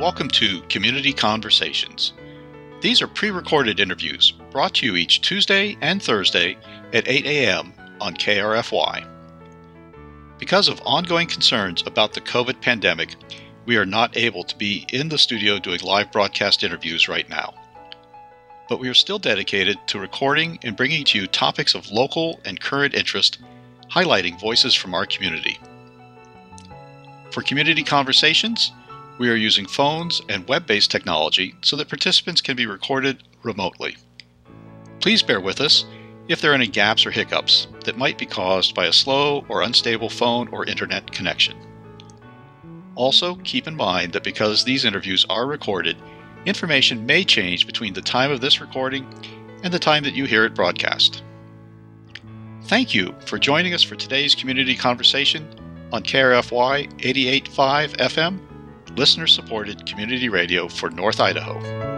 welcome to Community Conversations. These are pre-recorded interviews brought to you each Tuesday and Thursday at 8 a.m. on KRFY. Because of ongoing concerns about the COVID pandemic, we are not able to be in the studio doing live broadcast interviews right now. But we are still dedicated to recording and bringing to you topics of local and current interest, highlighting voices from our community. For Community Conversations, we are using phones and web-based technology so that participants can be recorded remotely. Please bear with us if there are any gaps or hiccups that might be caused by a slow or unstable phone or internet connection. Also, keep in mind that because these interviews are recorded, information may change between the time of this recording and the time that you hear it broadcast. Thank you for joining us for today's Community Conversation on KRFY 88.5 FM, listener-supported community radio for North Idaho.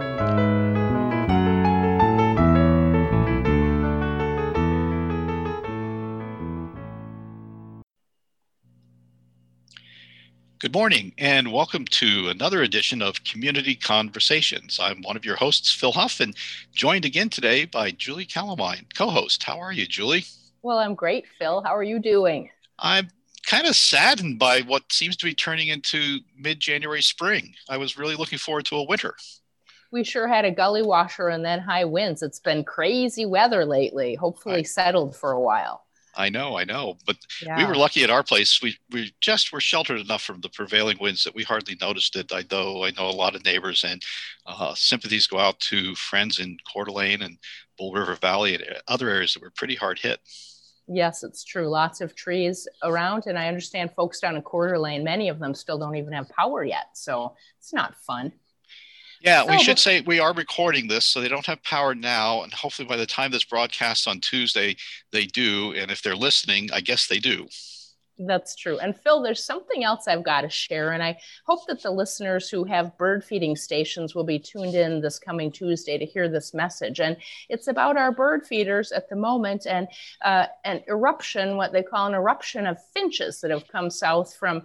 Good morning, and welcome to another edition of Community Conversations. I'm one of your hosts, Phil Huff, and joined again today by Julie Calamine, co-host. How are you, Julie? Well, I'm great, Phil. How are you doing? I'm kind of saddened by what seems to be turning into mid-January spring. I was really looking forward to a winter. We sure had a gully washer and then high winds. It's been crazy weather lately, hopefully settled for a while. I know. But yeah. We were lucky at our place. We just were sheltered enough from the prevailing winds that we hardly noticed it. I know a lot of neighbors, and sympathies go out to friends in Coeur d'Alene and Bull River Valley and other areas that were pretty hard hit. Yes, it's true. Lots of trees around, and I understand folks down in Coeur d'Alene, many of them still don't even have power yet, so it's not fun. Yeah, we should say we are recording this, so they don't have power now, and hopefully by the time this broadcasts on Tuesday, they do, and if they're listening, I guess they do. That's true. And Phil, there's something else I've got to share, and I hope that the listeners who have bird feeding stations will be tuned in this coming Tuesday to hear this message. And it's about our bird feeders at the moment and an eruption, what they call an eruption of finches that have come south from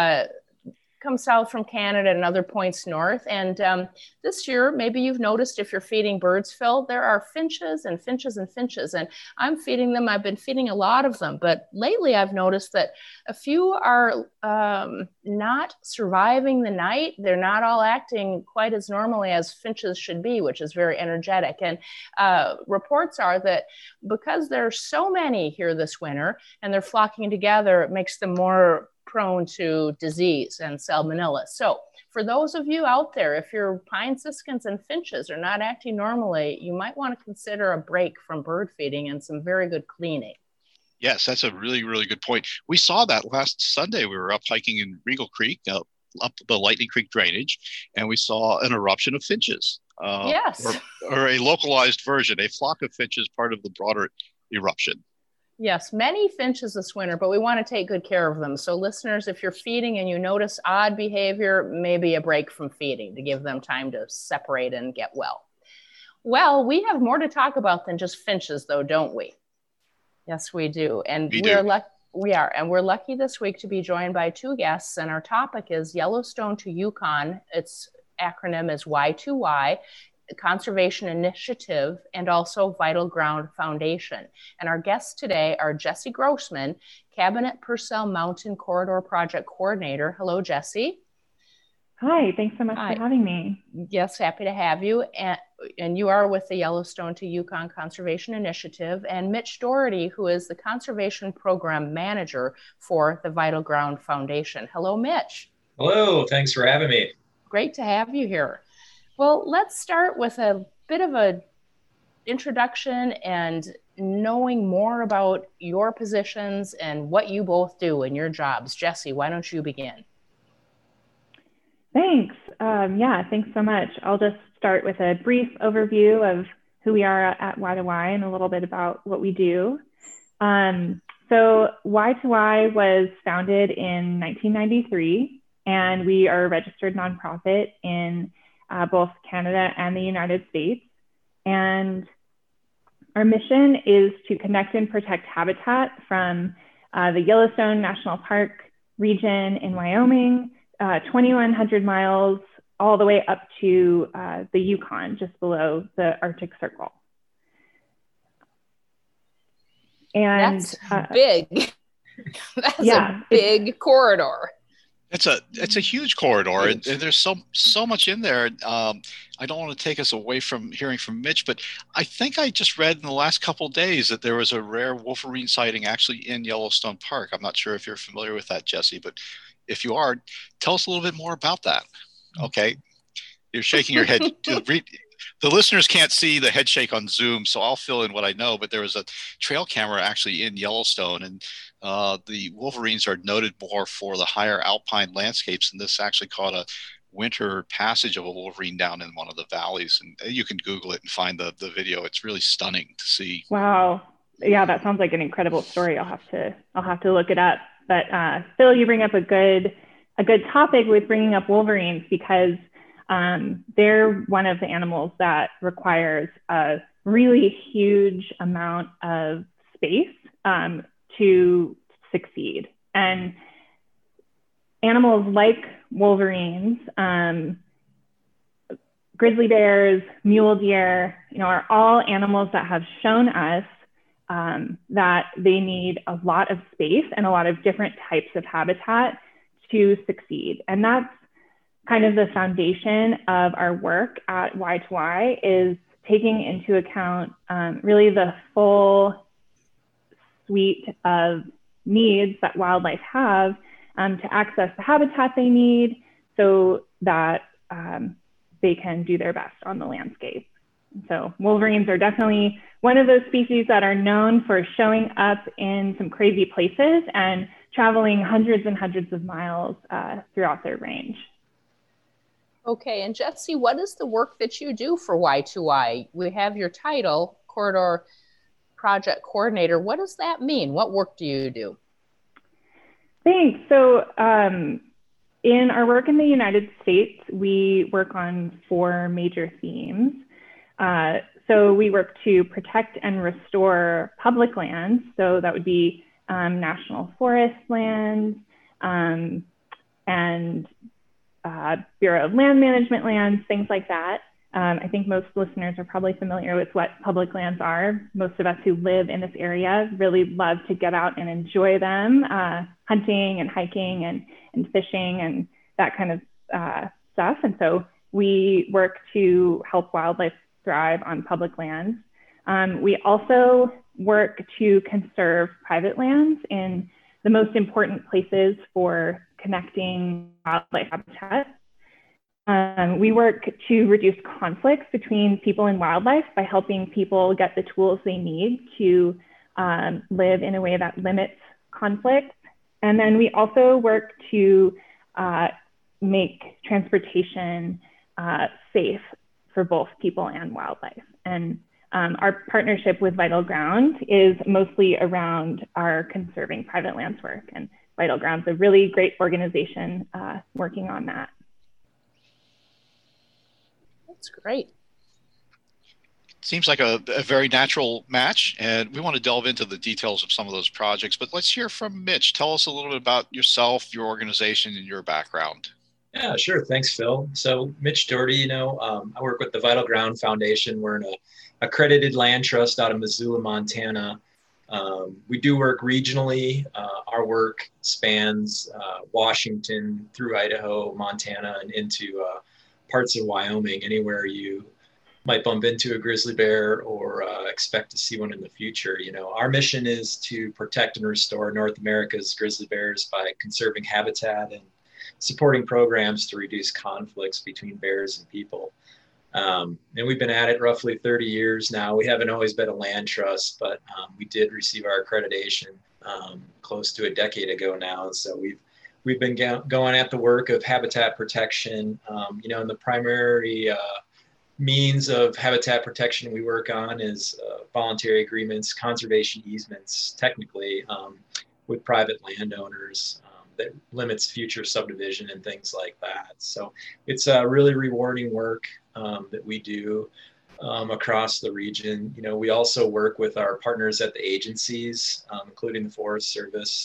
Canada and other points north. And this year, maybe you've noticed if you're feeding birds, Phil, there are finches and finches and finches. And I'm feeding them. I've been feeding a lot of them. But lately, I've noticed that a few are not surviving the night. They're not all acting quite as normally as finches should be, which is very energetic. And reports are that because there's so many here this winter and they're flocking together, it makes them more prone to disease and salmonella. So for those of you out there, if your pine siskins and finches are not acting normally, you might want to consider a break from bird feeding and some very good cleaning. Yes, that's a really, really good point. We saw that last Sunday. We were up hiking in Regal Creek, up the Lightning Creek drainage, and we saw an eruption of finches. Yes. Or a localized version, a flock of finches, part of the broader eruption. Yes, many finches this winter, but we want to take good care of them. So listeners, if you're feeding and you notice odd behavior, maybe a break from feeding to give them time to separate and get well. Well, we have more to talk about than just finches, though, don't we? Yes, we do. And we're lucky this week to be joined by two guests, and our topic is Yellowstone to Yukon. Its acronym is Y2Y. Conservation Initiative, and also Vital Ground Foundation. And our guests today are Jesse Grossman, Cabinet Purcell Mountain Corridor Project Coordinator. Hello, Jesse. Hi, thanks so much for having me. Yes, happy to have you. And you are with the Yellowstone to Yukon Conservation Initiative, and Mitch Doherty, who is the Conservation Program Manager for the Vital Ground Foundation. Hello, Mitch. Hello, thanks for having me. Great to have you here. Well, let's start with a bit of an introduction and knowing more about your positions and what you both do in your jobs. Jesse, why don't you begin? Thanks. Thanks so much. I'll just start with a brief overview of who we are at Y2Y and a little bit about what we do. So Y2Y was founded in 1993, and we are a registered nonprofit in both Canada and the United States. And our mission is to connect and protect habitat from the Yellowstone National Park region in Wyoming, 2,100 miles all the way up to the Yukon, just below the Arctic Circle. And that's big. That's a big corridor. It's a huge corridor, and there's so much in there. I don't want to take us away from hearing from Mitch, but I think I just read in the last couple of days that there was a rare wolverine sighting actually in Yellowstone Park. I'm not sure if you're familiar with that, Jesse, but if you are, tell us a little bit more about that. Okay, you're shaking your head. The listeners can't see the head shake on Zoom, so I'll fill in what I know. But there was a trail camera actually in Yellowstone, and the wolverines are noted more for the higher alpine landscapes, and this actually caught a winter passage of a wolverine down in one of the valleys. And you can Google it and find the video. It's really stunning to see. Wow. Yeah, that sounds like an incredible story. I'll have to look it up. But Phil, you bring up a good topic with bringing up wolverines, because they're one of the animals that requires a really huge amount of space to succeed. And animals like wolverines, grizzly bears, mule deer, are all animals that have shown us that they need a lot of space and a lot of different types of habitat to succeed. And that's kind of the foundation of our work at Y2Y, is taking into account really the full suite of needs that wildlife have to access the habitat they need, so that they can do their best on the landscape. So wolverines are definitely one of those species that are known for showing up in some crazy places and traveling hundreds and hundreds of miles throughout their range. Okay, and Jesse, what is the work that you do for Y2Y? We have your title, Corridor Project Coordinator. What does that mean? What work do you do? Thanks. So in our work in the United States, we work on 4 major themes. So we work to protect and restore public lands. So that would be national forest lands and Bureau of Land Management lands, things like that. I think most listeners are probably familiar with what public lands are. Most of us who live in this area really love to get out and enjoy them, hunting and hiking and fishing and that kind of stuff. And so we work to help wildlife thrive on public lands. We also work to conserve private lands in the most important places for connecting wildlife habitat. We work to reduce conflicts between people and wildlife by helping people get the tools they need to live in a way that limits conflict. And then we also work to make transportation safe for both people and wildlife. And our partnership with Vital Ground is mostly around our conserving private lands work. And Vital Ground's a really great organization working on that. That's great. Seems like a very natural match, and we want to delve into the details of some of those projects, but let's hear from Mitch. Tell us a little bit about yourself, your organization, and your background. Yeah, sure. Thanks, Phil. So Mitch Doherty, I work with the Vital Ground Foundation. We're an accredited land trust out of Missoula, Montana. We do work regionally. Our work spans Washington through Idaho, Montana, and into parts of Wyoming, anywhere you might bump into a grizzly bear or expect to see one in the future. Our mission is to protect and restore North America's grizzly bears by conserving habitat and supporting programs to reduce conflicts between bears and people. And we've been at it roughly 30 years now. We haven't always been a land trust, but we did receive our accreditation close to a decade ago now. And so we've been going at the work of habitat protection. And the primary means of habitat protection we work on is voluntary agreements, conservation easements, technically, with private landowners that limits future subdivision and things like that. So it's a really rewarding work that we do across the region. We also work with our partners at the agencies, including the Forest Service,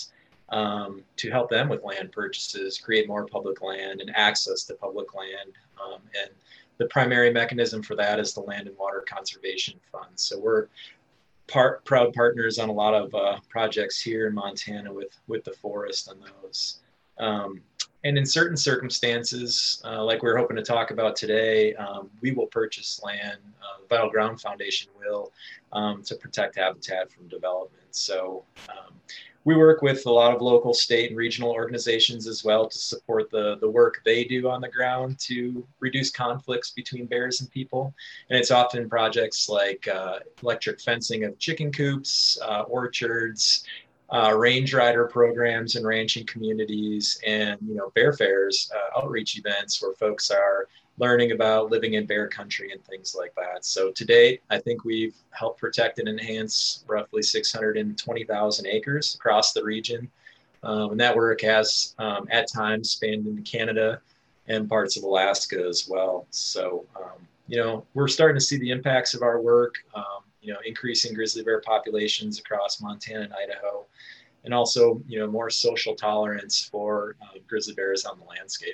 to help them with land purchases, create more public land and access to public land. And the primary mechanism for that is the Land and Water Conservation Fund. So we're proud partners on a lot of projects here in Montana with the forest on those. And in certain circumstances, like we're hoping to talk about today, we will purchase land, the Vital Ground Foundation will, to protect habitat from development. So we work with a lot of local, state, and regional organizations as well to support the work they do on the ground to reduce conflicts between bears and people. And it's often projects like electric fencing of chicken coops, orchards, range rider programs in ranching communities, and bear fairs, outreach events where folks are learning about living in bear country and things like that. So to date, I think we've helped protect and enhance roughly 620,000 acres across the region. And that work has at times spanned into Canada and parts of Alaska as well. So, we're starting to see the impacts of our work, increasing grizzly bear populations across Montana and Idaho, and also, more social tolerance for grizzly bears on the landscape.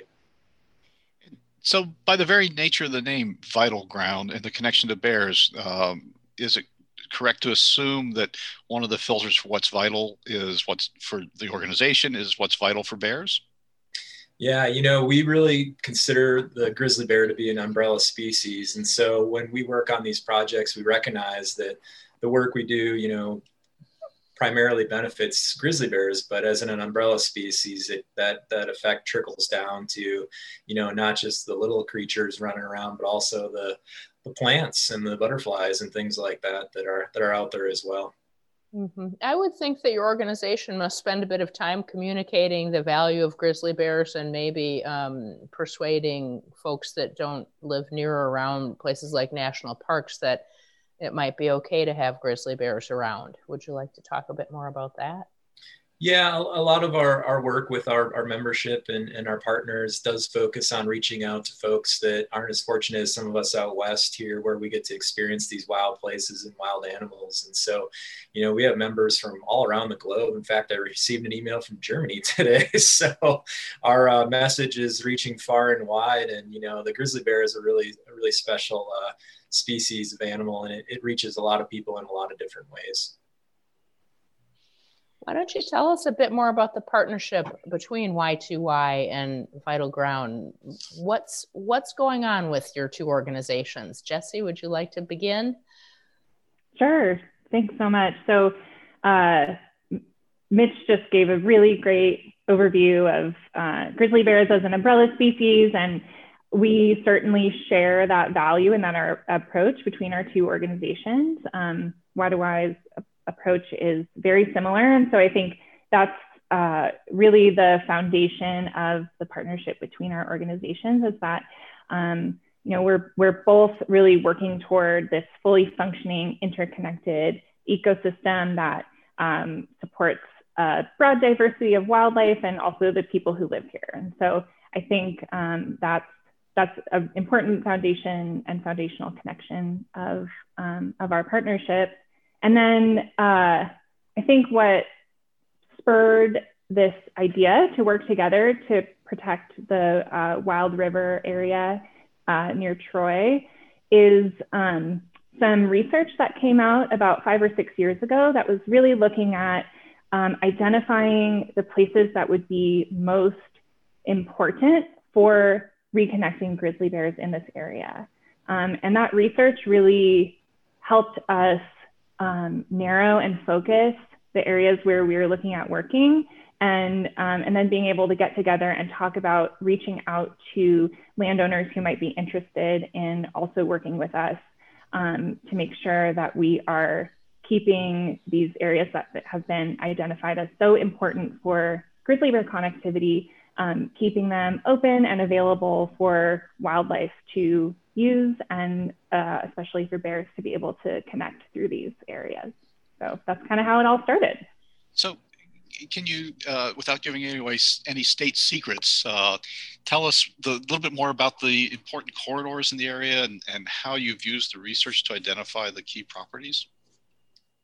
So by the very nature of the name Vital Ground and the connection to bears, is it correct to assume that one of the filters for what's vital is what's for the organization is what's vital for bears? Yeah, we really consider the grizzly bear to be an umbrella species. And so when we work on these projects, we recognize that the work we do, primarily benefits grizzly bears, but as an umbrella species, that effect trickles down to, not just the little creatures running around, but also the plants and the butterflies and things like that are out there as well. Mm-hmm. I would think that your organization must spend a bit of time communicating the value of grizzly bears and maybe persuading folks that don't live near or around places like national parks that it might be okay to have grizzly bears around. Would you like to talk a bit more about that? Yeah, a lot of our work with our membership and our partners does focus on reaching out to folks that aren't as fortunate as some of us out west here, where we get to experience these wild places and wild animals. And so, we have members from all around the globe. In fact, I received an email from Germany today. So our message is reaching far and wide. And, the grizzly bear is a really special species of animal, and it reaches a lot of people in a lot of different ways. Why don't you tell us a bit more about the partnership between Y2Y and Vital Ground? What's going on with your two organizations? Jesse, would you like to begin? Sure. Thanks so much. So Mitch just gave a really great overview of grizzly bears as an umbrella species, and we certainly share that value and that our approach between our two organizations. Y2Y's approach is very similar. And so I think that's really the foundation of the partnership between our organizations, is that, we're both really working toward this fully functioning, interconnected ecosystem that supports a broad diversity of wildlife and also the people who live here. And so I think that's an important foundation and foundational connection of our partnership. And then I think what spurred this idea to work together to protect the Wild River area near Troy is some research that came out about 5 or 6 years ago that was really looking at identifying the places that would be most important for reconnecting grizzly bears in this area. And that research really helped us narrow and focus the areas where we were looking at working, and then being able to get together and talk about reaching out to landowners who might be interested in also working with us to make sure that we are keeping these areas that have been identified as so important for grizzly bear connectivity, keeping them open and available for wildlife to use, and especially for bears to be able to connect through these areas. So that's kind of how it all started. So can you, without giving away any state secrets, tell us a little bit more about the important corridors in the area and how you've used the research to identify the key properties?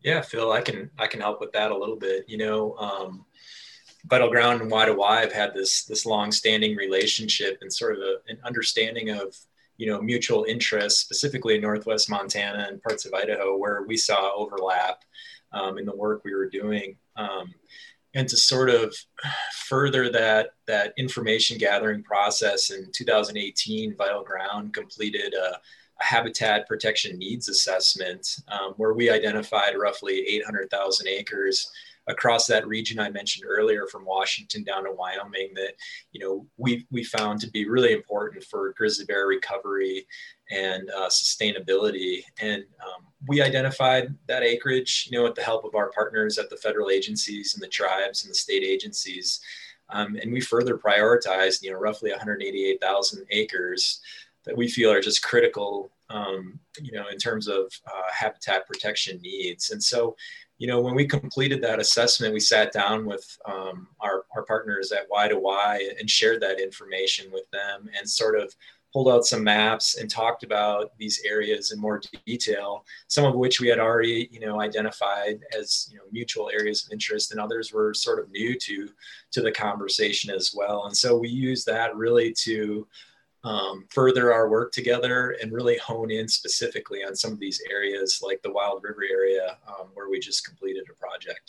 Yeah, Phil, I can help with that a little bit. Vital Ground and Y2Y have had this long-standing relationship and sort of an understanding of mutual interests, specifically in Northwest Montana and parts of Idaho, where we saw overlap in the work we were doing. And to sort of further that information gathering process, in 2018, Vital Ground completed a habitat protection needs assessment where we identified roughly 800,000 acres across that region I mentioned earlier, from Washington down to Wyoming, that we found to be really important for grizzly bear recovery and sustainability. And we identified that acreage, with the help of our partners at the federal agencies and the tribes and the state agencies. And we further prioritized, roughly 188,000 acres that we feel are just critical, in terms of habitat protection needs. And so, when we completed that assessment, we sat down with our partners at Y2Y and shared that information with them and sort of pulled out some maps and talked about these areas in more detail, some of which we had already, identified as, mutual areas of interest, and others were sort of new to the conversation as well. And so we used that really to further our work together and really hone in specifically on some of these areas like the Wild River area where we just completed a project.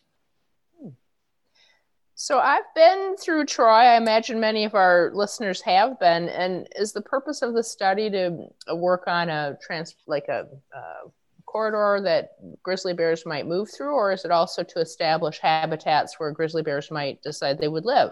So I've been through Troy. I imagine many of our listeners have been. And is the purpose of the study to work on a corridor that grizzly bears might move through, or is it also to establish habitats where grizzly bears might decide they would live?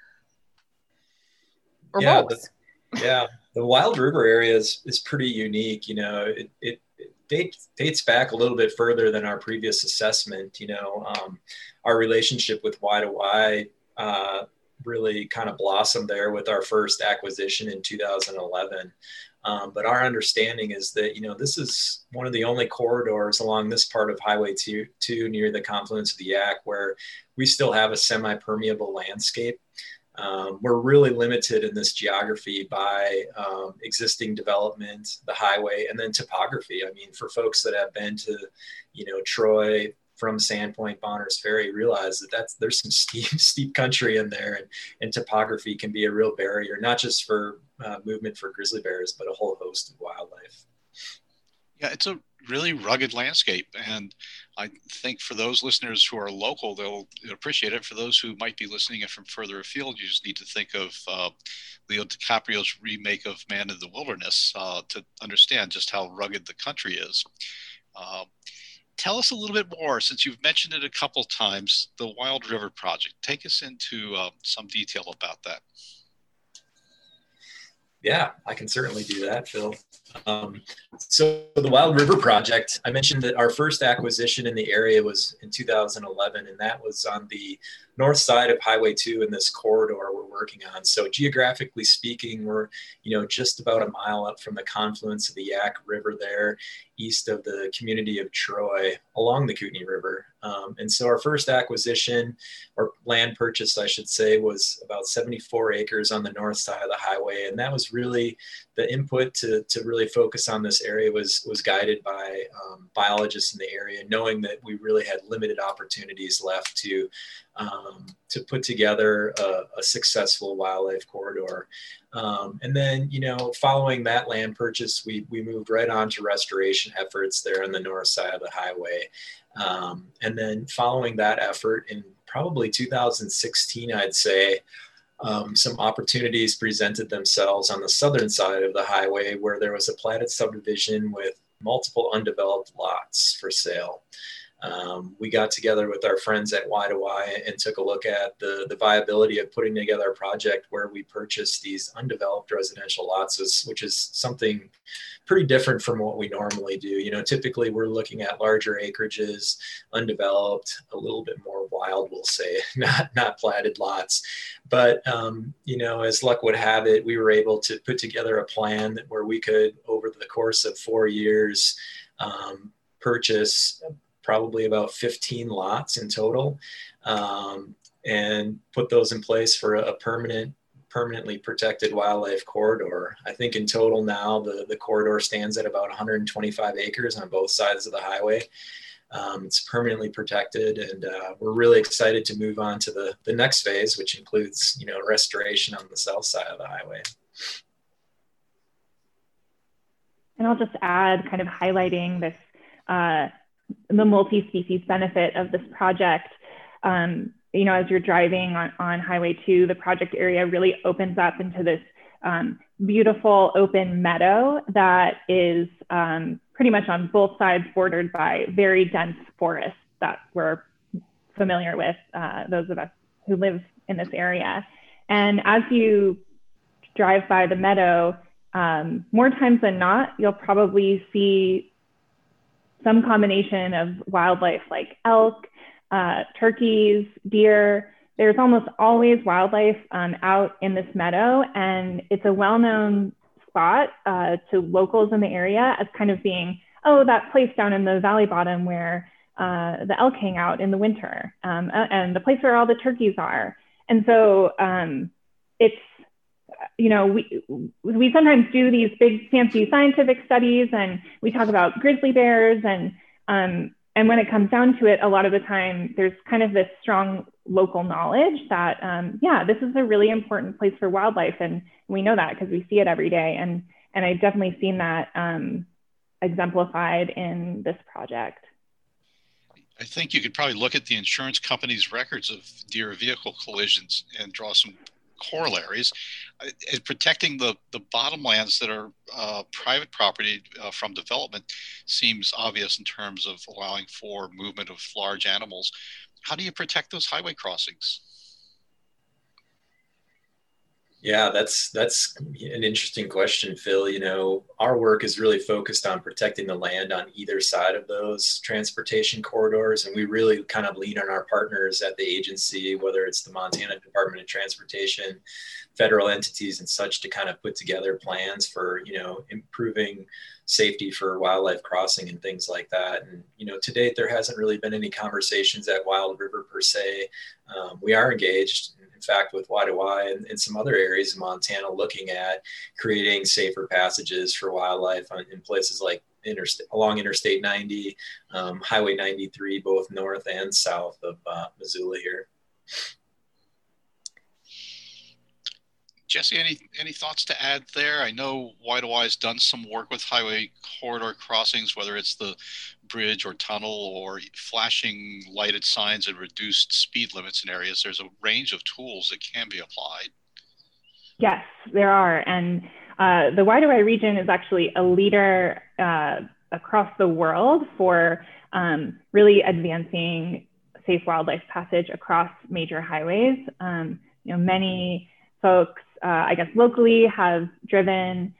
Or both? Yeah, the Wild River area is pretty unique. It dates back a little bit further than our previous assessment. Our relationship with Y2Y really kind of blossomed there with our first acquisition in 2011. But our understanding is that, this is one of the only corridors along this part of Highway 2 near the confluence of the Yak where we still have a semi-permeable landscape. We're really limited in this geography by existing development, the highway, and then topography. I mean, for folks that have been to, Troy from Sandpoint, Bonners Ferry, realize that there's some steep country in there, and topography can be a real barrier, not just for movement for grizzly bears, but a whole host of wildlife. Yeah, it's a really rugged landscape, and I think for those listeners who are local, they'll appreciate it. For those who might be listening from further afield, you just need to think of Leo DiCaprio's remake of Man in the Wilderness to understand just how rugged the country is. Tell us a little bit more, since you've mentioned it a couple times, the Wild River Project. Take us into some detail about that. Yeah, I can certainly do that, Phil. So the Wild River Project, I mentioned that our first acquisition in the area was in 2011, and that was on the north side of Highway 2 in this corridor we're working on. So geographically speaking, we're, just about a mile up from the confluence of the Yak River there, east of the community of Troy, along the Kootenai River. And so our first acquisition, or land purchase, I should say, was about 74 acres on the north side of the highway. And that was really the input to really focus on this area was guided by biologists in the area, knowing that we really had limited opportunities left to put together a successful wildlife corridor. And then, following that land purchase, we moved right on to restoration efforts there on the north side of the highway. And then following that effort in probably 2016, I'd say, some opportunities presented themselves on the southern side of the highway where there was a platted subdivision with multiple undeveloped lots for sale. We got together with our friends at Y2Y and took a look at the viability of putting together a project where we purchased these undeveloped residential lots, which is something pretty different from what we normally do. Typically we're looking at larger acreages, undeveloped, a little bit more wild, we'll say, not platted lots. But, as luck would have it, we were able to put together a plan where we could, over the course of 4 years, purchase probably about 15 lots in total, and put those in place for a permanently protected wildlife corridor. I think in total now the corridor stands at about 125 acres on both sides of the highway. It's permanently protected, and we're really excited to move on to the next phase, which includes, restoration on the south side of the highway. And I'll just add, kind of highlighting this, the multi-species benefit of this project. As you're driving on Highway 2, the project area really opens up into this beautiful open meadow that is pretty much on both sides bordered by very dense forests that we're familiar with, those of us who live in this area. And as you drive by the meadow, more times than not, you'll probably see some combination of wildlife like elk, turkeys, deer. There's almost always wildlife out in this meadow, and it's a well-known spot to locals in the area as kind of being, oh, that place down in the valley bottom where the elk hang out in the winter, and the place where all the turkeys are. And so it's, we sometimes do these big fancy scientific studies, and we talk about grizzly bears, and when it comes down to it, a lot of the time there's kind of this strong local knowledge that, this is a really important place for wildlife. And we know that because we see it every day. And I've definitely seen that exemplified in this project. I think you could probably look at the insurance company's records of deer vehicle collisions and draw some corollaries. Protecting the bottomlands that are private property from development seems obvious in terms of allowing for movement of large animals. How do you protect those highway crossings? Yeah, that's an interesting question, Phil. Our work is really focused on protecting the land on either side of those transportation corridors, and we really kind of lean on our partners at the agency, whether it's the Montana Department of Transportation, federal entities and such, to kind of put together plans for, improving safety for wildlife crossing and things like that. And, to date, there hasn't really been any conversations at Wild River per se. We are engaged, in fact, with Y2Y and some other areas in Montana, looking at creating safer passages for wildlife in places like along Interstate 90, Highway 93, both north and south of Missoula here. Jesse, any thoughts to add there? I know Y2Y has done some work with highway corridor crossings, whether it's the bridge or tunnel or flashing lighted signs and reduced speed limits in areas. There's a range of tools that can be applied. Yes, there are. And the Y2Y region is actually a leader across the world for really advancing safe wildlife passage across major highways. Many folks, I guess locally, have driven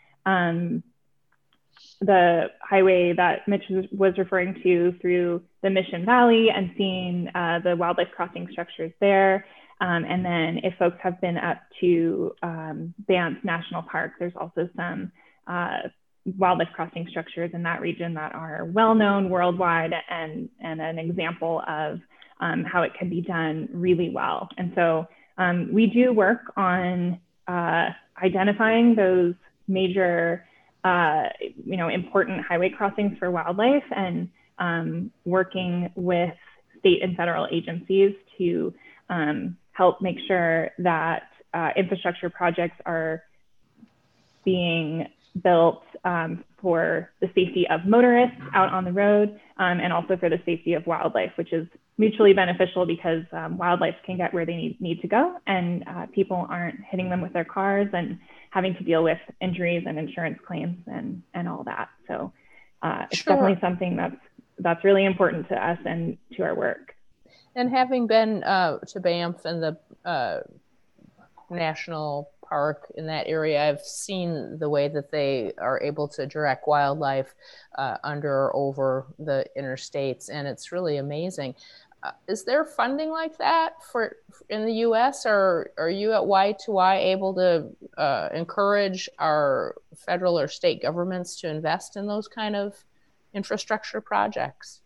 the highway that Mitch was referring to through the Mission Valley and seen the wildlife crossing structures there. And then if folks have been up to Banff National Park, there's also some wildlife crossing structures in that region that are well known worldwide and an example of how it can be done really well. And so we do work on identifying those major, important highway crossings for wildlife, and working with state and federal agencies to help make sure that infrastructure projects are being built for the safety of motorists out on the road, and also for the safety of wildlife, which is mutually beneficial because wildlife can get where they need to go, and people aren't hitting them with their cars and having to deal with injuries and insurance claims and all that. So it's definitely something that's really important to us and to our work. And having been to Banff and the national park in that area, I've seen the way that they are able to direct wildlife under or over the interstates, and it's really amazing. Is there funding like that in the U.S., or are you at Y2Y able to encourage our federal or state governments to invest in those kind of infrastructure projects?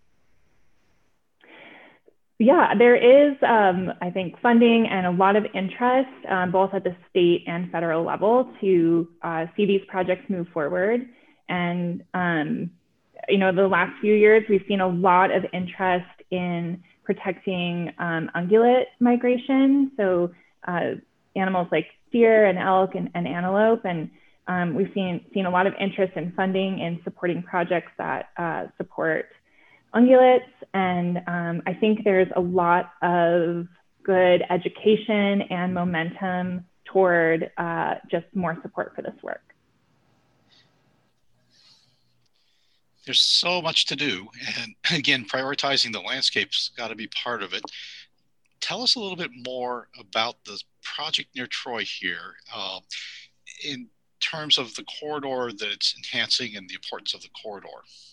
Yeah, there is, I think, funding and a lot of interest, both at the state and federal level, to see these projects move forward. And the last few years, we've seen a lot of interest in protecting ungulate migration. So animals like deer and elk and antelope. And we've seen a lot of interest in funding and supporting projects that support ungulates. And I think there's a lot of good education and momentum toward just more support for this work. There's so much to do. And again, prioritizing the landscape's got to be part of it. Tell us a little bit more about the project near Troy here in terms of the corridor that it's enhancing and the importance of the corridor.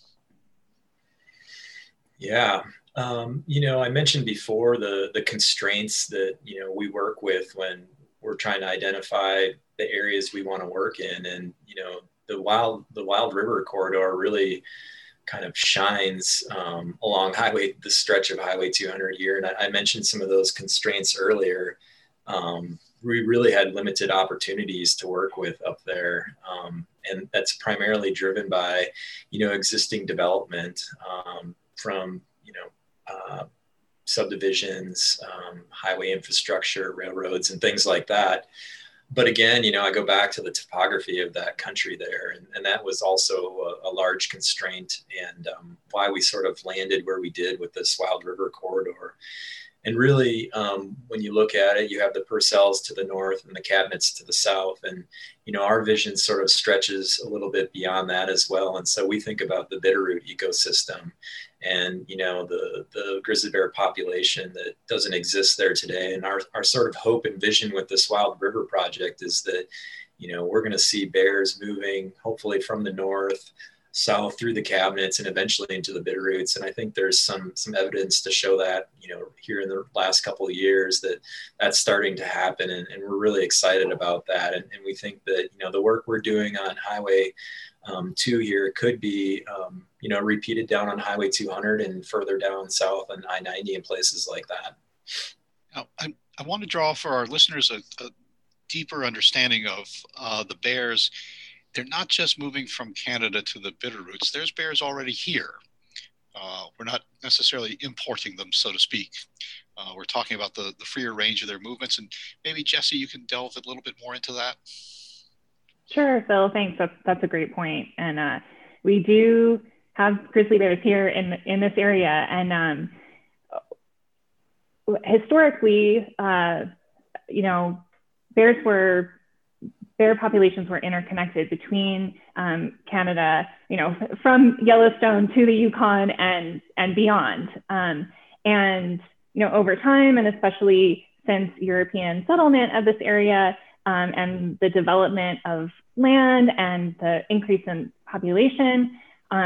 Yeah. I mentioned before the constraints that, we work with when we're trying to identify the areas we want to work in. And, the Wild River corridor really kind of shines along the stretch of Highway 200 here. And I mentioned some of those constraints earlier. We really had limited opportunities to work with up there. And that's primarily driven by, existing development from, subdivisions, highway infrastructure, railroads, and things like that. But again, I go back to the topography of that country there, and that was also a large constraint, and why we sort of landed where we did with this Wild River corridor. And really, when you look at it, you have the Purcells to the north and the Cabinets to the south, and our vision sort of stretches a little bit beyond that as well. And so we think about the Bitterroot ecosystem, and the grizzly bear population that doesn't exist there today. And our sort of hope and vision with this Wild River project is that we're going to see bears moving hopefully from the north south through the Cabinets and eventually into the Bitterroots. And I think there's some evidence to show that here in the last couple of years that that's starting to happen, and we're really excited about that. And we think that the work we're doing on Highway 2 here could be repeated down on Highway 200 and further down south on I-90 and places like that. Now, I want to draw for our listeners a deeper understanding of the bears. They're not just moving from Canada to the Bitterroots. There's bears already here. We're not necessarily importing them, so to speak. We're talking about the freer range of their movements. And maybe, Jesse, you can delve a little bit more into that. Sure, Phil, thanks. That's a great point. And we do have grizzly bears here in this area. And historically, bear populations were interconnected between Canada, from Yellowstone to the Yukon and beyond. And over time, and especially since European settlement of this area and the development of land and the increase in population,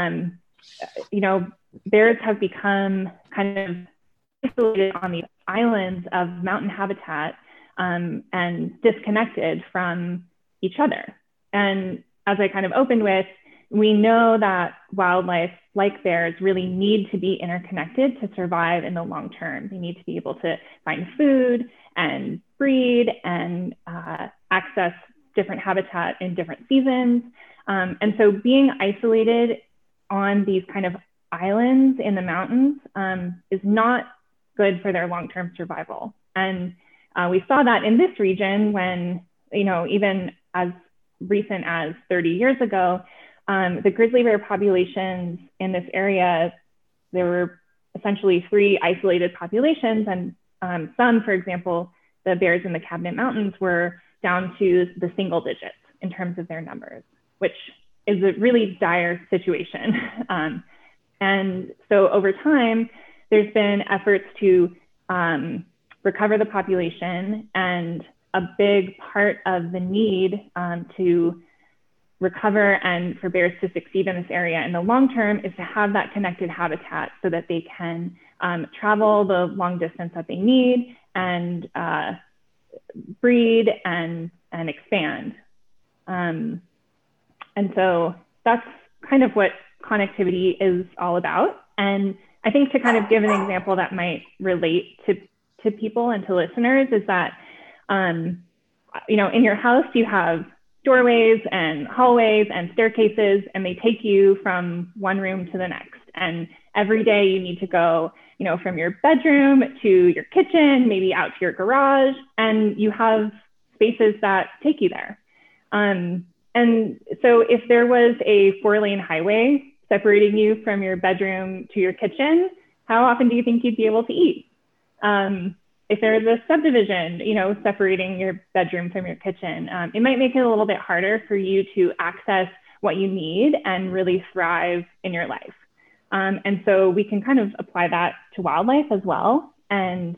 bears have become kind of isolated on the islands of mountain habitat and disconnected from each other. And as I kind of opened with, we know that wildlife like bears really need to be interconnected to survive in the long term. They need to be able to find food and breed and access different habitat in different seasons. And so being isolated on these kind of islands in the mountains is not good for their long-term survival. And we saw that in this region when, even as recent as 30 years ago, the grizzly bear populations in this area, there were essentially 3 isolated populations. And some, for example, the bears in the Cabinet Mountains were down to the single digits in terms of their numbers, which is a really dire situation. And so over time, there's been efforts to recover the population, and a big part of the need to recover and for bears to succeed in this area in the long term is to have that connected habitat so that they can travel the long distance that they need and breed and expand. And so that's kind of what connectivity is all about. And I think to kind of give an example that might relate to people and to listeners is that, in your house, you have doorways and hallways and staircases, and they take you from one room to the next. And every day you need to go, from your bedroom to your kitchen, maybe out to your garage, and you have spaces that take you there. And so if there was a 4-lane highway separating you from your bedroom to your kitchen, how often do you think you'd be able to eat? If there was a subdivision, separating your bedroom from your kitchen, it might make it a little bit harder for you to access what you need and really thrive in your life. And so we can kind of apply that to wildlife as well, and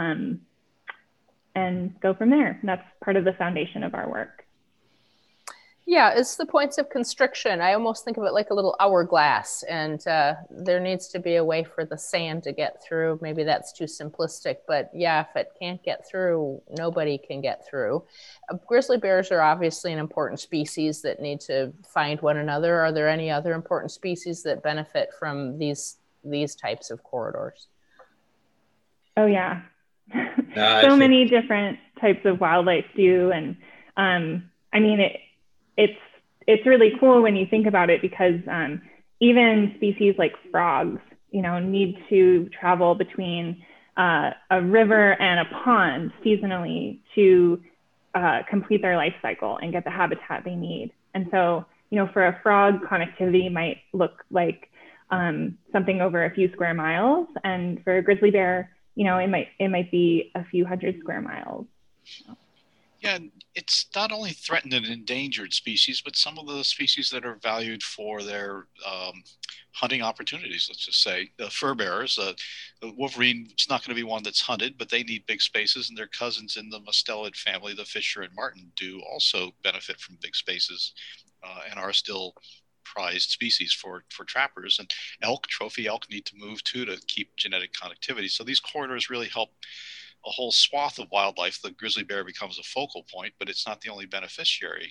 go from there. That's part of the foundation of our work. Yeah, it's the points of constriction. I almost think of it like a little hourglass, and there needs to be a way for the sand to get through. Maybe that's too simplistic, but yeah, if it can't get through, nobody can get through. Grizzly bears are obviously an important species that need to find one another. Are there any other important species that benefit from these types of corridors? Oh yeah, so many different types of wildlife do, and I mean it's really cool when you think about it, because even species like frogs, need to travel between a river and a pond seasonally to complete their life cycle and get the habitat they need. And so, for a frog, connectivity might look like something over a few square miles, and for a grizzly bear, it might be a few hundred square miles. Yeah, it's not only threatened and endangered species, but some of the species that are valued for their hunting opportunities. Let's just say the fur bearers, the wolverine, it's not going to be one that's hunted, but they need big spaces, and their cousins in the mustelid family, the fisher and marten, do also benefit from big spaces and are still prized species for trappers. And trophy elk need to move too to keep genetic connectivity. So these corridors really help a whole swath of wildlife. The grizzly bear becomes a focal point, but it's not the only beneficiary.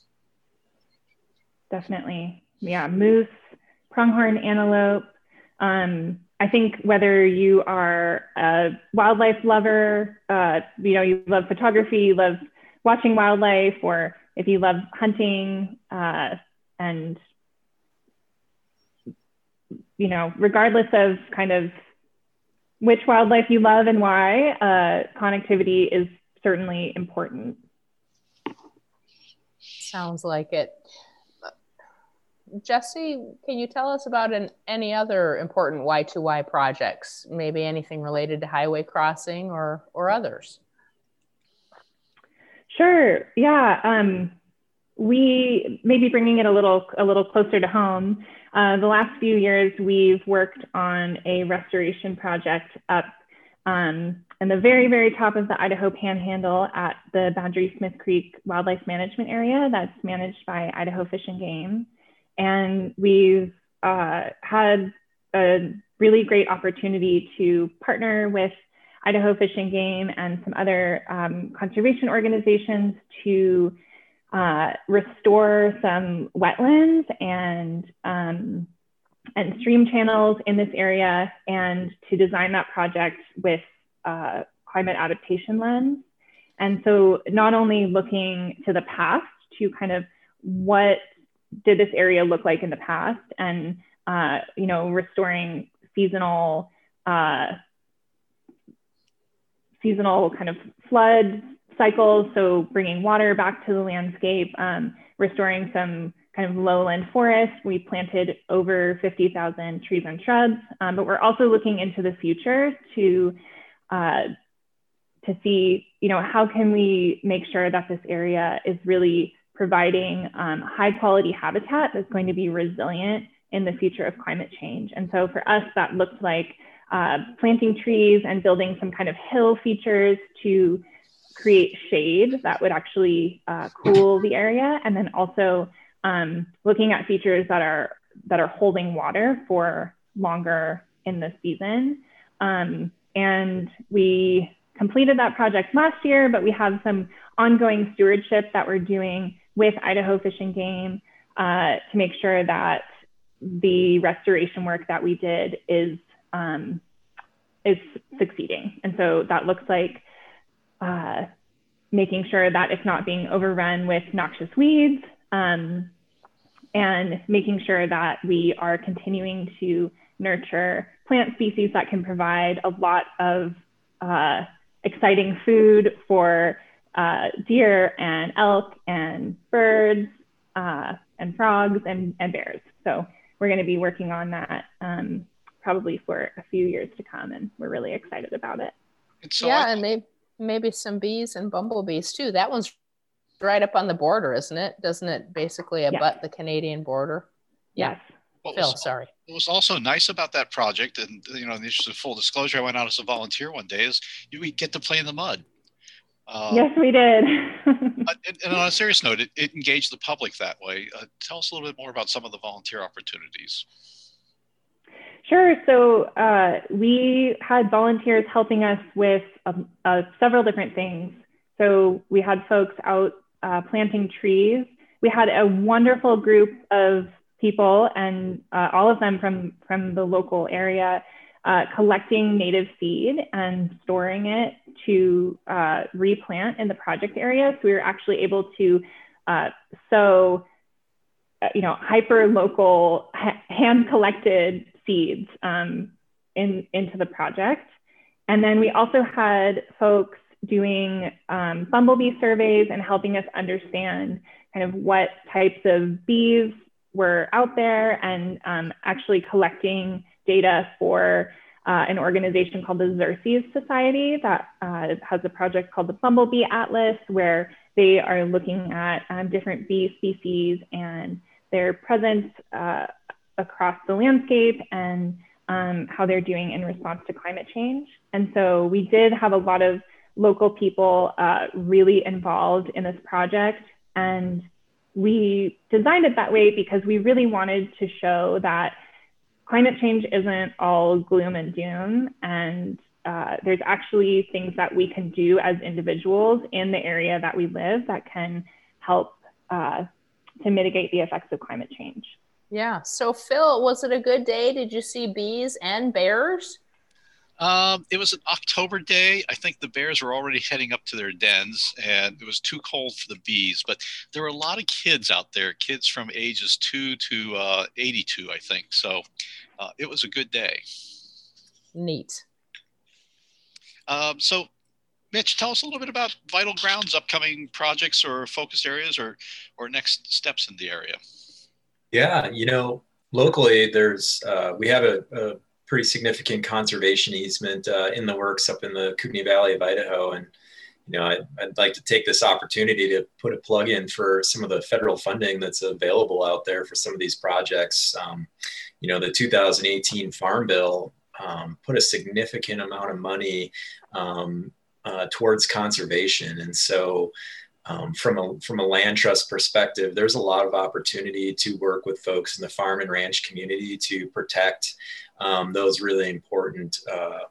Definitely. Yeah, moose, pronghorn antelope. I think whether you are a wildlife lover, you love photography, you love watching wildlife, or if you love hunting, and, regardless of kind of which wildlife you love and why, connectivity is certainly important. Sounds like it. Jesse, can you tell us about any other important Y2Y projects, maybe anything related to highway crossing or others? Sure, yeah. We may be bringing it a little closer to home. The last few years, we've worked on a restoration project up in the very, very top of the Idaho Panhandle at the Boundary Smith Creek Wildlife Management Area that's managed by Idaho Fish and Game. And we've had a really great opportunity to partner with Idaho Fish and Game and some other conservation organizations to restore some wetlands and stream channels in this area, and to design that project with climate adaptation lens. And so not only looking to the past to kind of what did this area look like in the past, and restoring seasonal kind of flood cycles, so bringing water back to the landscape, restoring some kind of lowland forest. We planted over 50,000 trees and shrubs, but we're also looking into the future to see, how can we make sure that this area is really providing high quality habitat that's going to be resilient in the future of climate change. And so for us, that looked like planting trees and building some kind of hill features to create shade that would actually cool the area, and then also looking at features that are holding water for longer in the season. And we completed that project last year, but we have some ongoing stewardship that we're doing with Idaho Fish and Game to make sure that the restoration work that we did is succeeding. And so that looks like making sure that it's not being overrun with noxious weeds, and making sure that we are continuing to nurture plant species that can provide a lot of exciting food for deer and elk and birds and frogs and bears. So we're going to be working on that probably for a few years to come, and we're really excited about it. And maybe some bees and bumblebees too. That one's right up on the border, isn't it? Doesn't it basically abut the Canadian border? Yes. Phil, sorry. What was also nice about that project, and in the interest of full disclosure, I went out as a volunteer one day, is we get to play in the mud. Yes, we did. And on a serious note, it engaged the public that way. Tell us a little bit more about some of the volunteer opportunities. Sure. So we had volunteers helping us with several different things. So we had folks out planting trees. We had a wonderful group of people, and all of them from the local area, collecting native seed and storing it to replant in the project area. So we were actually able to sow, hyper local, hand collected seeds into the project. And then we also had folks doing bumblebee surveys and helping us understand kind of what types of bees were out there, and actually collecting data for an organization called the Xerces Society that has a project called the Bumblebee Atlas, where they are looking at different bee species and their presence across the landscape, and how they're doing in response to climate change. And so we did have a lot of local people really involved in this project. And we designed it that way because we really wanted to show that climate change isn't all gloom and doom. And there's actually things that we can do as individuals in the area that we live that can help to mitigate the effects of climate change. Yeah. So Phil, was it a good day? Did you see bees and bears? It was an October day. I think the bears were already heading up to their dens, and it was too cold for the bees. But there were a lot of kids out there, kids from ages 2 to 82, I think. So it was a good day. Neat. So, Mitch, tell us a little bit about Vital Ground's upcoming projects or focus areas or next steps in the area. Yeah, locally we have a pretty significant conservation easement in the works up in the Kootenai Valley of Idaho. And, I'd like to take this opportunity to put a plug in for some of the federal funding that's available out there for some of these projects. The 2018 Farm Bill put a significant amount of money towards conservation. And so from a land trust perspective, there's a lot of opportunity to work with folks in the farm and ranch community to protect those really important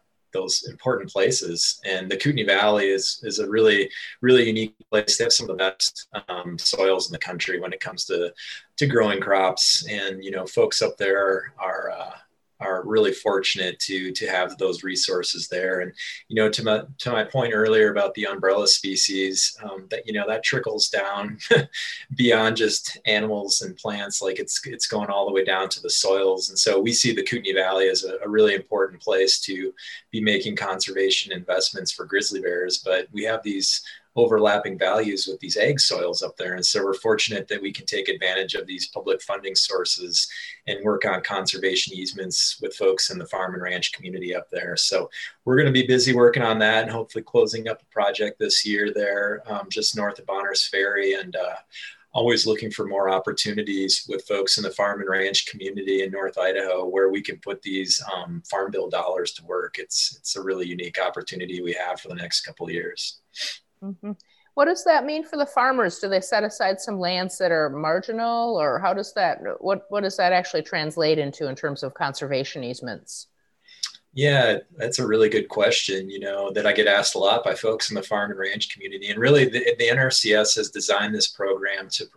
places. And the Kootenai Valley is a really, really unique place. They have some of the best soils in the country when it comes to growing crops. And, folks up there are really fortunate to have those resources there. And, to my point earlier about the umbrella species, that trickles down beyond just animals and plants, like it's going all the way down to the soils. And so we see the Kootenai Valley as a really important place to be making conservation investments for grizzly bears. But we have these overlapping values with these ag soils up there. And so we're fortunate that we can take advantage of these public funding sources and work on conservation easements with folks in the farm and ranch community up there. So we're going to be busy working on that and hopefully closing up a project this year there just north of Bonners Ferry, and always looking for more opportunities with folks in the farm and ranch community in North Idaho where we can put these Farm Bill dollars to work. It's a really unique opportunity we have for the next couple of years. Mm-hmm. What does that mean for the farmers? Do they set aside some lands that are marginal, or how does that, what does that actually translate into in terms of conservation easements? Yeah, that's a really good question, that I get asked a lot by folks in the farm and ranch community. And really the NRCS has designed this program to promote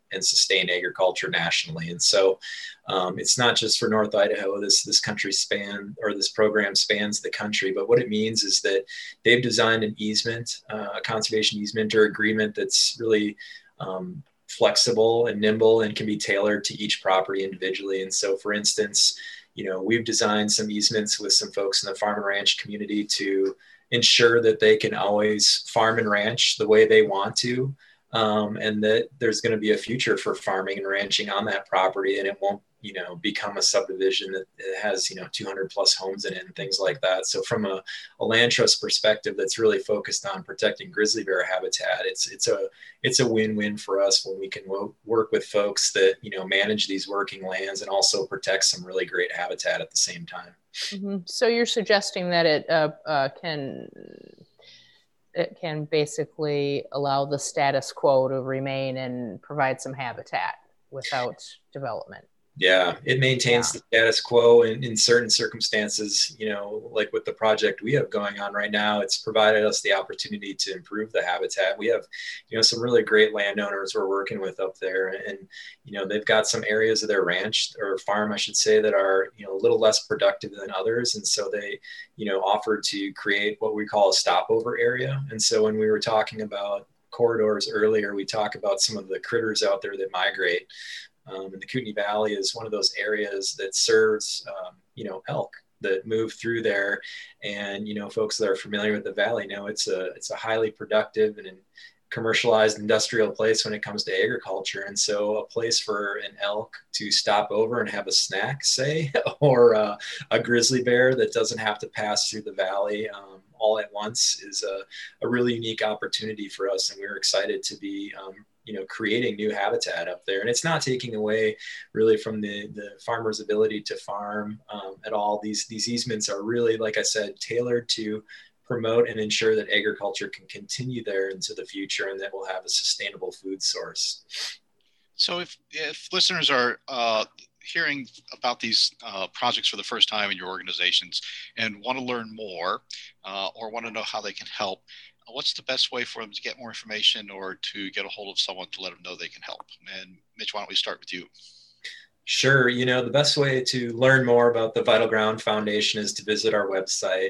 and sustain agriculture nationally. And so it's not just for North Idaho. This program spans the country. But what it means is that they've designed an easement, a conservation easement or agreement that's really flexible and nimble and can be tailored to each property individually. And so, for instance, we've designed some easements with some folks in the farm and ranch community to ensure that they can always farm and ranch the way they want to, and that there's going to be a future for farming and ranching on that property, and it won't become a subdivision that has 200 plus homes in it and things like that. So from a land trust perspective that's really focused on protecting grizzly bear habitat, it's a win-win for us when we can work with folks that manage these working lands and also protect some really great habitat at the same time. Mm-hmm. So you're suggesting that it can basically allow the status quo to remain and provide some habitat without development. Yeah, it maintains the status quo in certain circumstances, like with the project we have going on right now. It's provided us the opportunity to improve the habitat. We have, some really great landowners we're working with up there, and, they've got some areas of their ranch or farm, I should say, that are, a little less productive than others. And so they, offered to create what we call a stopover area. And so when we were talking about corridors earlier, we talk about some of the critters out there that migrate. And the Kootenai Valley is one of those areas that serves, elk that move through there. And, folks that are familiar with the valley know it's a highly productive and commercialized industrial place when it comes to agriculture. And so a place for an elk to stop over and have a snack, say, or a grizzly bear that doesn't have to pass through the valley all at once is a really unique opportunity for us. And we're excited to be creating new habitat up there. And it's not taking away really from the farmer's ability to farm at all. These easements are really, like I said, tailored to promote and ensure that agriculture can continue there into the future and that we'll have a sustainable food source. So if listeners are hearing about these projects for the first time in your organizations and want to learn more or want to know how they can help, what's the best way for them to get more information or to get a hold of someone to let them know they can help? And Mitch, why don't we start with you? Sure. The best way to learn more about the Vital Ground Foundation is to visit our website,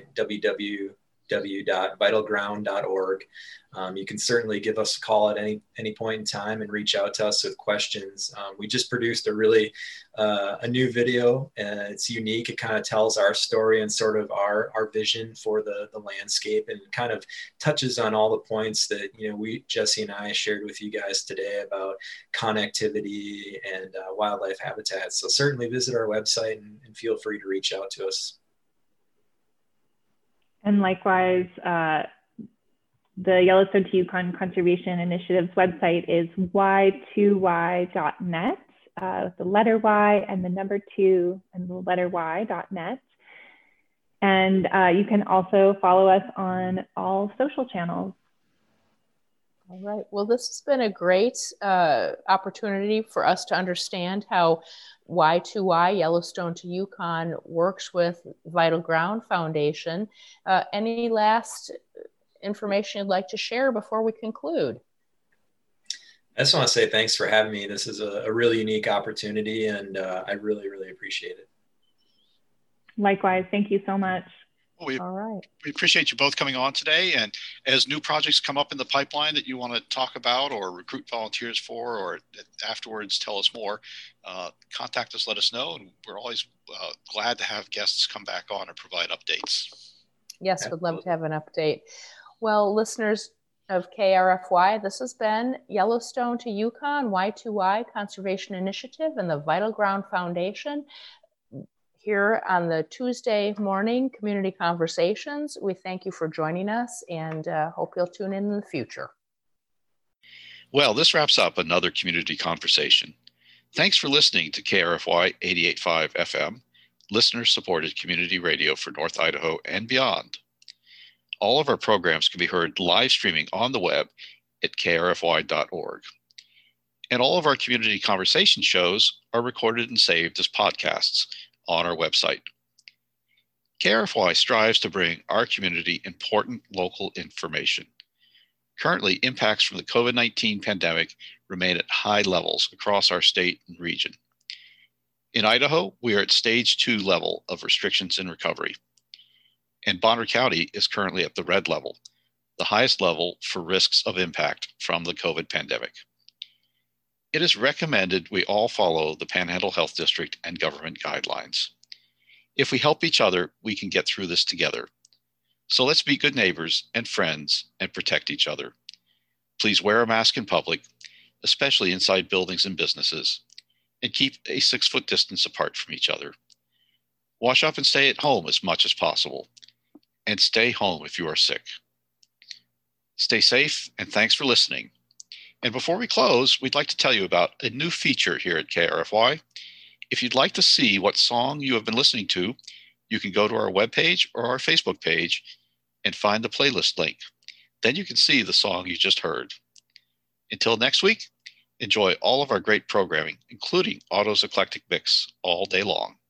www.vitalground.org. You can certainly give us a call at any point in time and reach out to us with questions. We just produced a new video, and it's unique. It kind of tells our story and sort of our vision for the landscape, and kind of touches on all the points that Jesse and I shared with you guys today about connectivity and wildlife habitat. So certainly visit our website and feel free to reach out to us. And likewise, the Yellowstone to Yukon Conservation Initiative's website is y2y.net, the letter Y and the number 2 and the letter Y.net. And you can also follow us on all social channels. All right. Well, this has been a great opportunity for us to understand how Y2Y, Yellowstone to Yukon, works with Vital Ground Foundation. Any last information you'd like to share before we conclude? I just want to say thanks for having me. This is a really unique opportunity, and I really, really appreciate it. Likewise. Thank you so much. Well, all right. We appreciate you both coming on today. And as new projects come up in the pipeline that you want to talk about or recruit volunteers for, or afterwards tell us more, contact us, let us know. And we're always glad to have guests come back on and provide updates. Yes, we'd love to have an update. Well, listeners of KRFY, this has been Yellowstone to Yukon, Y2Y Conservation Initiative and the Vital Ground Foundation. Here on the Tuesday morning community conversations. We thank you for joining us and hope you'll tune in the future. Well, this wraps up another community conversation. Thanks for listening to KRFY 88.5 FM, listener-supported community radio for North Idaho and beyond. All of our programs can be heard live streaming on the web at krfy.org. And all of our community conversation shows are recorded and saved as podcasts on our website. KRFY strives to bring our community important local information. Currently, impacts from the COVID-19 pandemic remain at high levels across our state and region. In Idaho, we are at stage 2 level of restrictions in recovery. And Bonner County is currently at the red level, the highest level for risks of impact from the COVID pandemic. It is recommended we all follow the Panhandle Health District and government guidelines. If we help each other, we can get through this together. So let's be good neighbors and friends and protect each other. Please wear a mask in public, especially inside buildings and businesses, and keep a 6-foot distance apart from each other. Wash up and stay at home as much as possible, and stay home if you are sick. Stay safe, and thanks for listening. And before we close, we'd like to tell you about a new feature here at KRFY. If you'd like to see what song you have been listening to, you can go to our webpage or our Facebook page and find the playlist link. Then you can see the song you just heard. Until next week, enjoy all of our great programming, including Otto's Eclectic Mix, all day long.